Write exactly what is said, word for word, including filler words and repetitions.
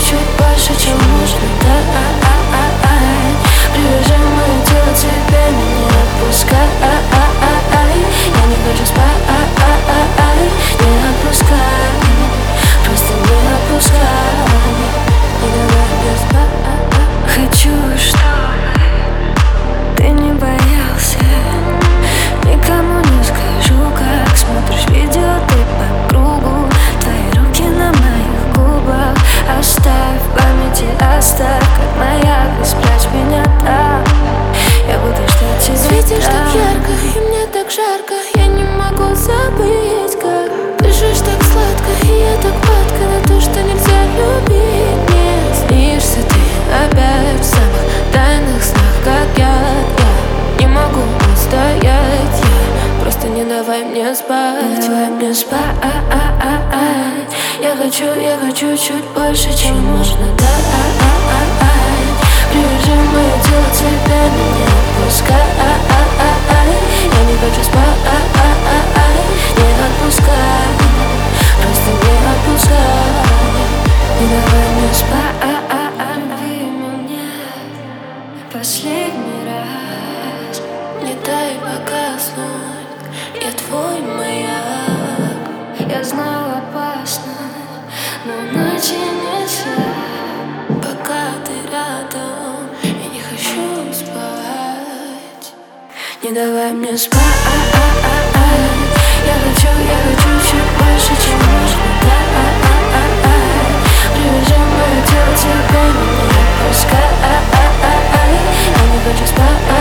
чуть больше, чем нужно дать. Привяжи мое тело к тебе, меня не отпускай. Я не хочу спать, не отпускай. Просто не отпускай. И давай мне спать. Хочу, чтобы ты не боялся. Никому не скажу, как смотришь видео ты по кругу. Твои руки на моих губах. Оставь в памяти, оставь, как маяк. И спрячь меня там. Я буду ждать тебя. Светишь так ярко, и мне так жарко. Я не могу забыть, как дышишь так сладко. И я так падка на то, что нельзя любить. Мне снишься ты опять в самых тайных снах, как я. Я не могу устоять, я просто не давай мне спать. Не давай мне спать. Я хочу, я хочу чуть больше, чем можно дать. Привяжи мое тело к тебе, меня отпускай. Я не хочу спать, не отпускай. Просто не отпускай. Не давай мне спать. Лови меня последний раз. Не дай погаснуть, я твой маяк. Я знаю, опасно, но иначе нельзя. Пока ты рядом, я не хочу спать. Не давай мне спать. Я хочу, я хочу чуть больше, чем нужно дать. Привяжи мое тело к тебе, меня не отпускай. Я не хочу спать.